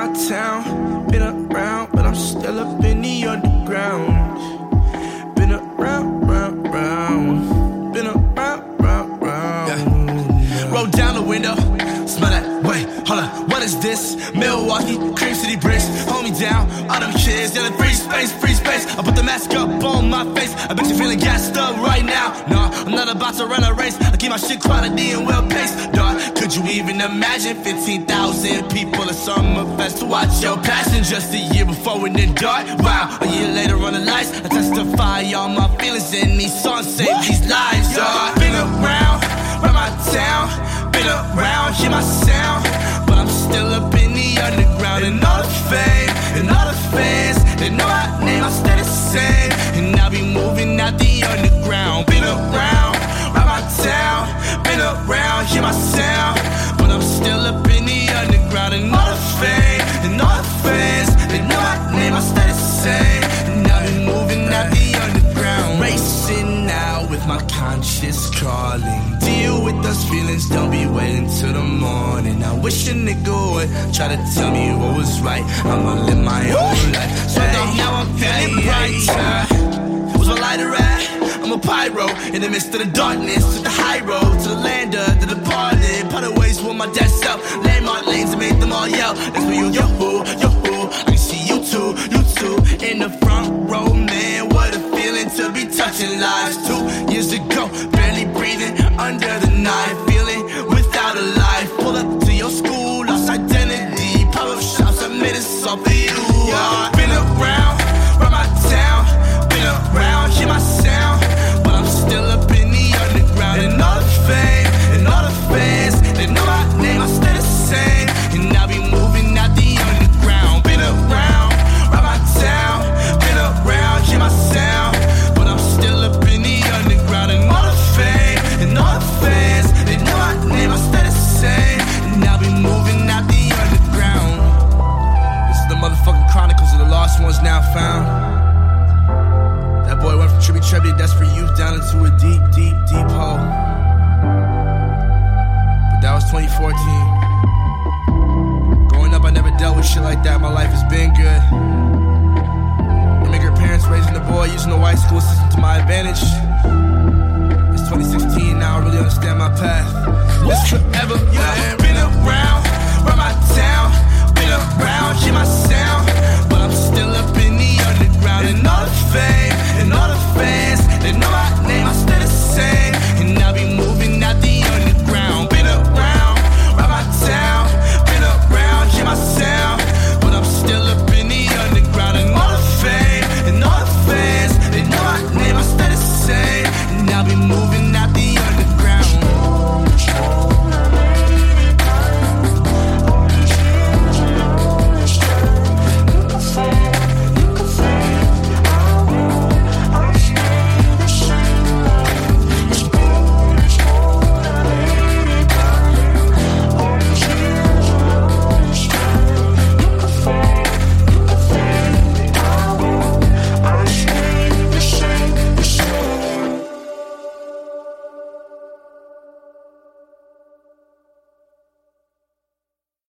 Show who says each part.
Speaker 1: my town. Been around, but I'm still up in the underground. Been around, round, round. Been around, round, round. Yeah. Roll down the window, smell that. Wait, hold up, what is this? Milwaukee, Cream City bricks. Hold me down, all them kids yelling free space, free space. I put the mask up on my face. I bet you feeling gassed up right now. No, I'm not about to run a race. I keep my shit quality and well paced. Dog, could you even imagine 15,000 people at Summerfest to watch your passion just a year before it then died? Wow, a year later on the lights, I testify all my feelings and these songs save these lives. Dog, been around my town, been around, hear my sound, but I'm still up in the underground. And all the fame, and all the fans, they know my name, I stay the same. And I'll be moving out the underground. Been around my town, been around, hear my sound, but I'm still up in the underground. And all the fame, and all the fans, they know my name, I stay the same. And I'll be moving out the underground. Racing now with my conscience calling. Deal with those feelings, don't be waiting till the morning. I wish a nigga would try to tell me what was right. I'ma live my own life. So now I'm feeling brighter. Was my lighter at? I'm a pyro in the midst of the darkness. Took the high road to the land of the departed. Parted ways with my dead self. Landmark lanes and made them all yell. That's for you, yo who, yo who. I can see you too in the front row, man. What a feeling to be touching lives. 2 years ago, barely breathing under the knife, feeling without a life. Pull up to your school, lost identity. Pop-up shops, I made it all for you. Been around my town, been around, hear my sound, but I'm still up in the underground. And all the fame, and all the fans, they know my name, I stay the same. And I'll be moving out the underground. Been around my town, been around, hear my sound, but I'm still up in the underground. And all the fame, and all the fans, they know my name, I stay the same. And I'll be moving out the underground. This is the motherfucking chronicles of the lost ones now found. That boy went from Trebby, desperate youth, down into a deep, deep, deep hole. But that was 2014. Growing up, I never dealt with shit like that. My life has been good. Immigrant parents raising the boy, using the white school system to my advantage. It's 2016 now, I really understand my path. It's forever, yeah.